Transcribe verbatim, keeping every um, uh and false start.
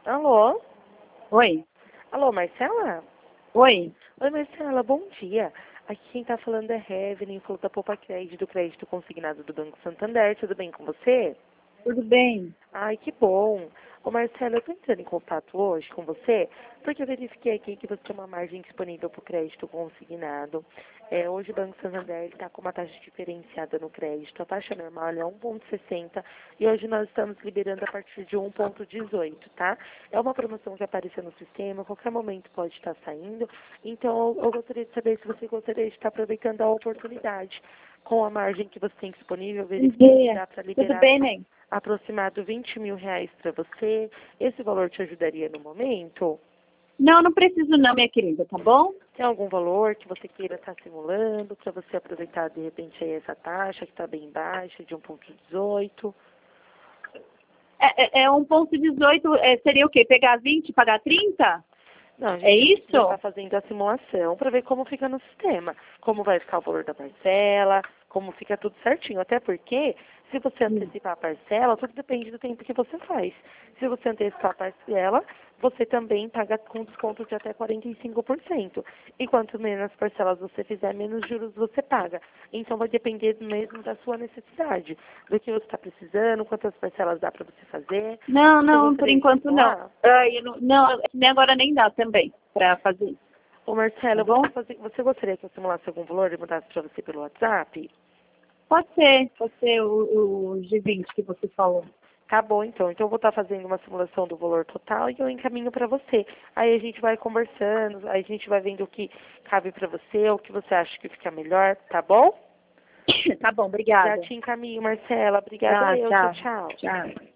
Alô? Oi. Alô, Marcela? Oi. Oi, Marcela, bom dia. Aqui quem tá falando é Evelyn, falou da Poupa Crédito, do crédito consignado do Banco Santander. Tudo bem com você? Tudo bem? Ai, que bom. Ô, Marcela, eu tô entrando em contato hoje com você porque eu verifiquei aqui que você tem uma margem disponível para o crédito consignado. É, hoje o Banco Santander está com uma taxa diferenciada no crédito. A taxa normal é um vírgula sessenta e hoje nós estamos liberando a partir de um vírgula dezoito, tá? É uma promoção que apareceu no sistema, a qualquer momento pode estar saindo. Então, eu gostaria de saber se você gostaria de estar aproveitando a oportunidade. Com a margem que você tem disponível, verifique se dá para Tudo liberar bem, né? aproximado vinte mil reais para você. Esse valor te ajudaria no momento? Não, não preciso não, minha querida, tá bom? Tem algum valor que você queira estar simulando para você aproveitar de repente aí essa taxa que está bem baixa, de um vírgula dezoito? É, é, é um ponto dezoito, é, seria o quê? Pegar vinte e pagar trinta? Não, a É gente já isso? está fazendo a simulação para ver como fica no sistema, como vai ficar o valor da parcela, como fica tudo certinho. Até porque, se você antecipar a parcela, tudo depende do tempo que você faz. Se você antecipar a parcela, você também paga com desconto de até quarenta e cinco por cento. E quanto menos parcelas você fizer, menos juros você paga. Então vai depender mesmo da sua necessidade, do que você está precisando, quantas parcelas dá para você fazer. Não, Você não, por gostaria de enquanto não. simular? Ai, eu não, não, nem agora nem dá também pra fazer isso, Ô, tá Marcela, bom? você, fazer- você gostaria que eu simulasse algum valor e mandasse para você pelo WhatsApp? Pode ser, pode ser o, o G vinte que você falou. Tá bom, então. Então eu vou estar fazendo uma simulação do valor total e eu encaminho para você. Aí a gente vai conversando, aí a gente vai vendo o que cabe para você, o que você acha que fica melhor, tá bom? Tá bom, Já obrigada. te encaminho, Marcela. Obrigada Tá, eu. Tchau, tchau. tchau. Tchau.